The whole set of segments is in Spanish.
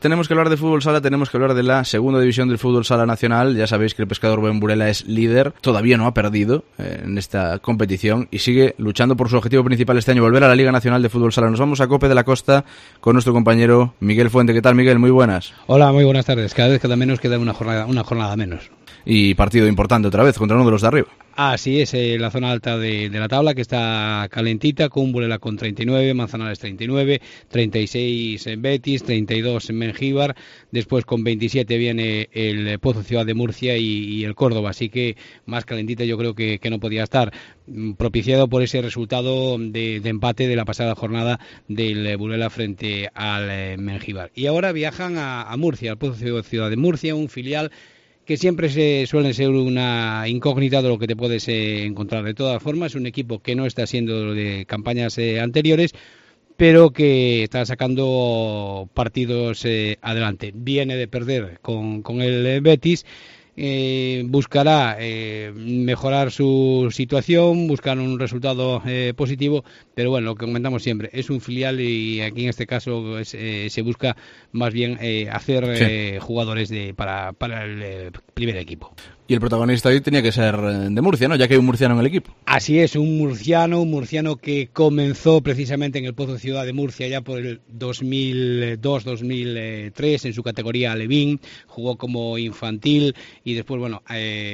Tenemos que hablar de fútbol sala, tenemos que hablar de la segunda división del fútbol sala nacional. Ya sabéis que el Pescador Buen Burela es líder, todavía no ha perdido en esta competición y sigue luchando por su objetivo principal este año, volver a la Liga Nacional de Fútbol Sala. Nos vamos a Cope de la Costa con nuestro compañero Miguel Fuente. ¿Qué tal, Miguel? Muy buenas. Hola, muy buenas tardes. Cada vez queda menos, queda una jornada menos. Y partido importante otra vez contra uno de los de arriba. Así es, la zona alta de la tabla, que está calentita, con Burela con 39, Manzanares 39, 36 en Betis, 32 en Mengíbar, después con 27 viene el Pozo Ciudad de Murcia y el Córdoba, así que más calentita yo creo que no podía estar, propiciado por ese resultado de empate de la pasada jornada del Burela frente al Mengíbar. Y ahora viajan a Murcia, al Pozo Ciudad de Murcia, un filial que siempre suele ser una incógnita de lo que te puedes encontrar. De todas formas, es un equipo que no está siendo de campañas anteriores, pero que está sacando partidos adelante. Viene de perder con el Betis. Buscará mejorar su situación, buscar un resultado positivo, pero bueno, lo que comentamos siempre, es un filial y aquí en este caso se busca más bien hacer jugadores para el primer equipo. Y el protagonista hoy tenía que ser de Murcia, ¿no? Ya que hay un murciano en el equipo. Así es, un murciano que comenzó precisamente en el Pozo Ciudad de Murcia ya por el 2002-2003 en su categoría alevín, jugó como infantil y después, bueno,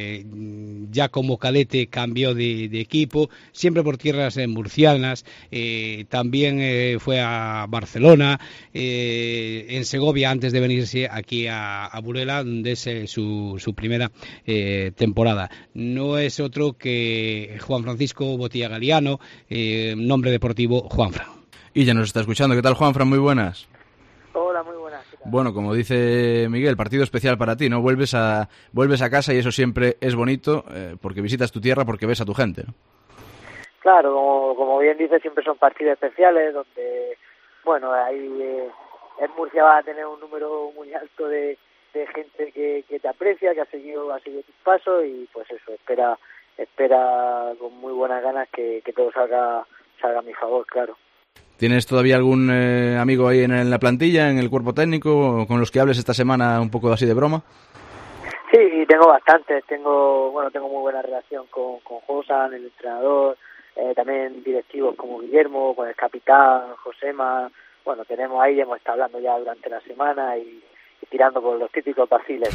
ya como cadete cambió de equipo, siempre por tierras murcianas, también fue a Barcelona, en Segovia antes de venirse aquí a Burela, donde es su primera temporada. No es otro que Juan Francisco Botilla Galiano, nombre deportivo Juanfran. Y ya nos está escuchando. ¿Qué tal, Juanfran? Muy buenas. Hola, muy buenas. Bueno, como dice Miguel, partido especial para ti, ¿no? Vuelves a casa y eso siempre es bonito, porque visitas tu tierra, porque ves a tu gente, ¿no? Claro, como bien dices, siempre son partidos especiales donde, bueno, ahí en Murcia vas a tener un número muy alto de gente que te aprecia, que ha seguido tus pasos y pues eso, espera con muy buenas ganas que todo salga a mi favor, claro. ¿Tienes todavía algún amigo ahí en la plantilla, en el cuerpo técnico, con los que hables esta semana un poco así de broma? Sí, tengo bastantes, tengo muy buena relación con Josan, el entrenador, también directivos como Guillermo, con el capitán, Josema, bueno, hemos estado hablando ya durante la semana y tirando por los típicos vaciles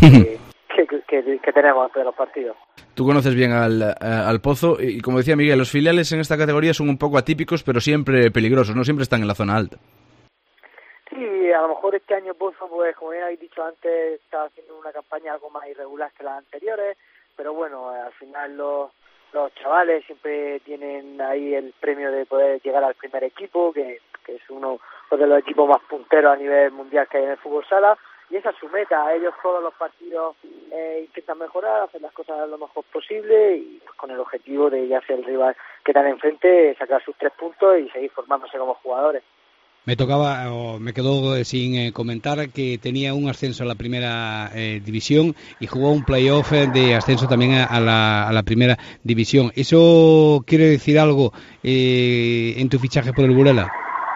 que tenemos entre los partidos. Tú conoces bien al Pozo y, como decía Miguel, los filiales en esta categoría son un poco atípicos, pero siempre peligrosos, no siempre están en la zona alta. Sí, a lo mejor este año Pozo, pues como ya habéis dicho antes, está haciendo una campaña algo más irregular que las anteriores, pero bueno, al final los chavales siempre tienen ahí el premio de poder llegar al primer equipo, que es uno de los equipos más punteros a nivel mundial que hay en el fútbol sala. Y esa es su meta, ellos todos los partidos intentan mejorar, hacer las cosas lo mejor posible y pues, con el objetivo de ya ser el rival que están enfrente, sacar sus 3 puntos y seguir formándose como jugadores. Me quedó sin comentar que tenía un ascenso a la primera división y jugó un playoff de ascenso también a la primera división. ¿Eso quiere decir algo en tu fichaje por el Burela?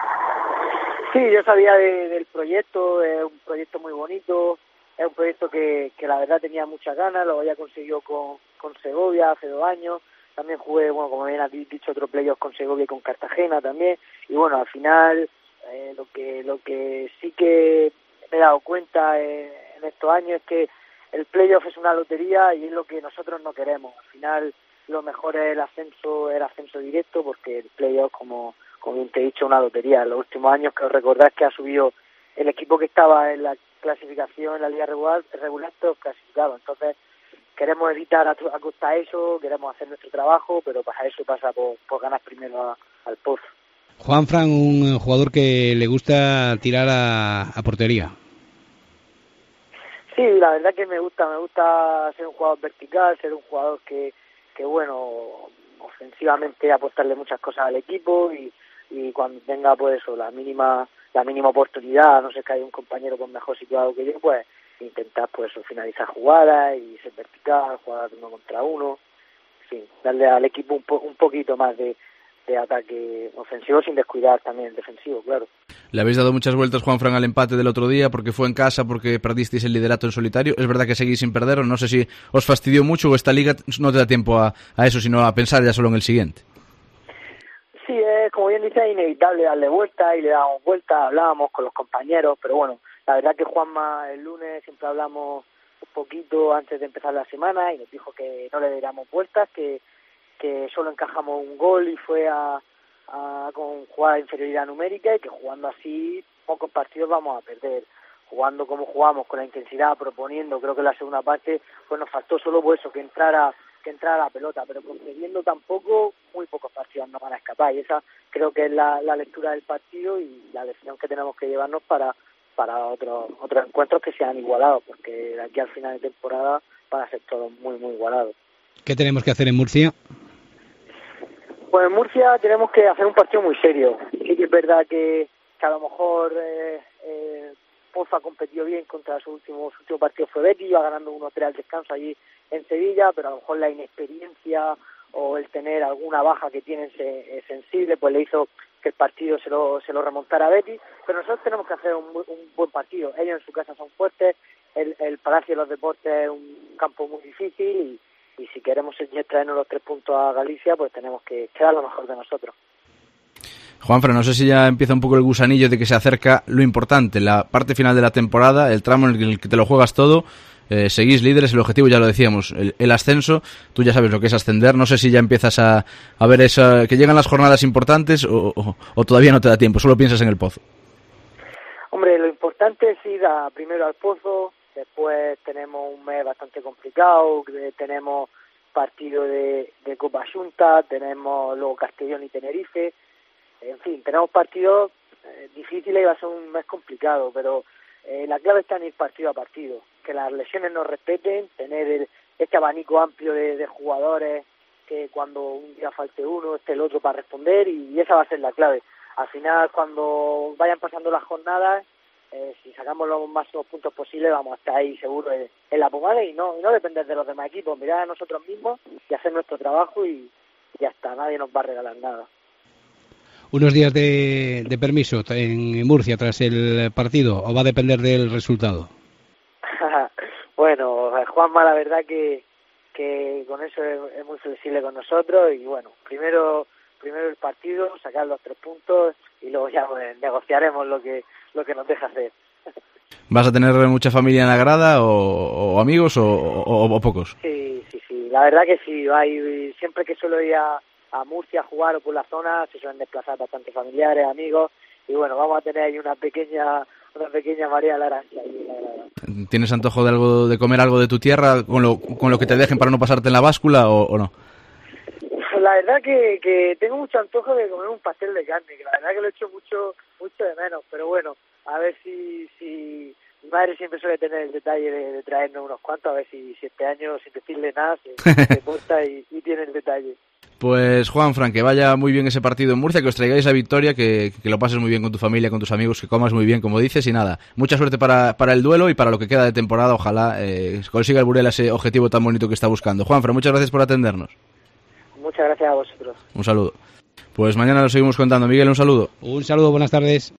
Sí, yo sabía del proyecto, es un proyecto muy bonito, es un proyecto que la verdad tenía muchas ganas, lo había conseguido con Segovia hace 2 años, también jugué, bueno, como bien has dicho, otro playoff con Segovia y con Cartagena también, y bueno, al final lo que sí que me he dado cuenta en estos años es que el playoff es una lotería y es lo que nosotros no queremos. Al final lo mejor es el ascenso directo, porque el playoff, como bien te he dicho, una lotería. En los últimos años, creo recordar que ha subido el equipo que estaba en la clasificación en la liga regular todo clasificado. Entonces queremos evitar a costa eso, queremos hacer nuestro trabajo, pero para eso pasa por ganar primero al Pozo. Juanfran, un jugador que le gusta tirar a portería. Sí, la verdad que me gusta ser un jugador vertical, ser un jugador que bueno, ofensivamente aportarle muchas cosas al equipo y cuando tenga pues eso, la mínima oportunidad, no sé, que haya un compañero con mejor situado que yo, pues intentar pues finalizar jugadas y ser vertical, jugar 1 contra 1, en fin, darle al equipo un poquito más de ataque ofensivo sin descuidar también el defensivo, claro. Le habéis dado muchas vueltas, Juanfran, al empate del otro día porque fue en casa, porque perdisteis el liderato en solitario. Es verdad que seguís sin perder, no sé si os fastidió mucho o esta liga no te da tiempo a eso, sino a pensar ya solo en el siguiente. Sí, como bien dice, es inevitable darle vuelta y le damos vuelta, hablábamos con los compañeros, pero bueno, la verdad que Juanma el lunes siempre hablamos un poquito antes de empezar la semana y nos dijo que no le diéramos vueltas, que solo encajamos un gol y fue con jugada de inferioridad numérica y que jugando así pocos partidos vamos a perder. Jugando como jugamos, con la intensidad, proponiendo, creo que en la segunda parte pues nos faltó solo por eso, que entrara la pelota, pero concediendo tampoco, muy pocos partidos nos van a escapar y esa creo que es la lectura del partido y la lección que tenemos que llevarnos para otros encuentros que sean igualados, porque de aquí al final de temporada van a ser todos muy, muy igualados. ¿Qué tenemos que hacer en Murcia? Pues en Murcia tenemos que hacer un partido muy serio. Sí que es verdad que a lo mejor Pozo ha competido bien contra su último partido fue Betis, iba ganando 1-3 al descanso allí en Sevilla, pero a lo mejor la inexperiencia o el tener alguna baja que tienen sensible pues le hizo que el partido se lo remontara a Betis, pero nosotros tenemos que hacer un buen partido. Ellos en su casa son fuertes, el Palacio de los Deportes es un campo muy difícil y si queremos traernos los 3 puntos a Galicia, pues tenemos que dar lo mejor de nosotros. Juanfran, no sé si ya empieza un poco el gusanillo de que se acerca lo importante, la parte final de la temporada, el tramo en el que te lo juegas todo, seguís líderes, el objetivo ya lo decíamos, el ascenso, tú ya sabes lo que es ascender, no sé si ya empiezas a ver que llegan las jornadas importantes o todavía no te da tiempo, solo piensas en el Pozo. Hombre, lo importante es ir primero al Pozo, después tenemos un mes bastante complicado, tenemos partido de Copa Xunta, tenemos luego Castellón y Tenerife. En fin, tenemos partidos difíciles y va a ser un mes complicado, pero la clave está en ir partido a partido, que las lesiones nos respeten, tener este abanico amplio de jugadores, que cuando un día falte uno, esté el otro para responder, y esa va a ser la clave. Al final, cuando vayan pasando las jornadas, si sacamos los máximos puntos posibles, vamos a estar ahí seguro en la pomada y no depender de los demás equipos, mirar a nosotros mismos y hacer nuestro trabajo y ya está, nadie nos va a regalar nada. Unos días de permiso en Murcia tras el partido, ¿o va a depender del resultado? Bueno, Juanma la verdad que con eso es muy flexible con nosotros y bueno, primero el partido, sacar los 3 puntos y luego ya negociaremos lo que nos deja hacer. ¿Vas a tener mucha familia en la grada o amigos o pocos? Sí, la verdad que sí, siempre que suelo ir a Murcia a jugar o por la zona se suelen desplazar bastante familiares, amigos y bueno, vamos a tener ahí una pequeña María Larancha. ¿Tienes antojo de comer algo de tu tierra con lo que te dejen para no pasarte en la báscula o no? La verdad que tengo mucho antojo de comer un pastel de carne, que la verdad que lo he hecho mucho de menos, pero bueno, a ver si mi madre siempre suele tener el detalle de traernos unos cuantos, a ver si este año sin decirle nada se porta y tiene el detalle. Pues Juanfran, que vaya muy bien ese partido en Murcia, que os traigáis la victoria, que lo pases muy bien con tu familia, con tus amigos, que comas muy bien, como dices, y nada, mucha suerte para el duelo y para lo que queda de temporada, ojalá consiga el Burela ese objetivo tan bonito que está buscando. Juanfran, muchas gracias por atendernos. Muchas gracias a vosotros. Un saludo. Pues mañana lo seguimos contando. Miguel, un saludo. Un saludo, buenas tardes.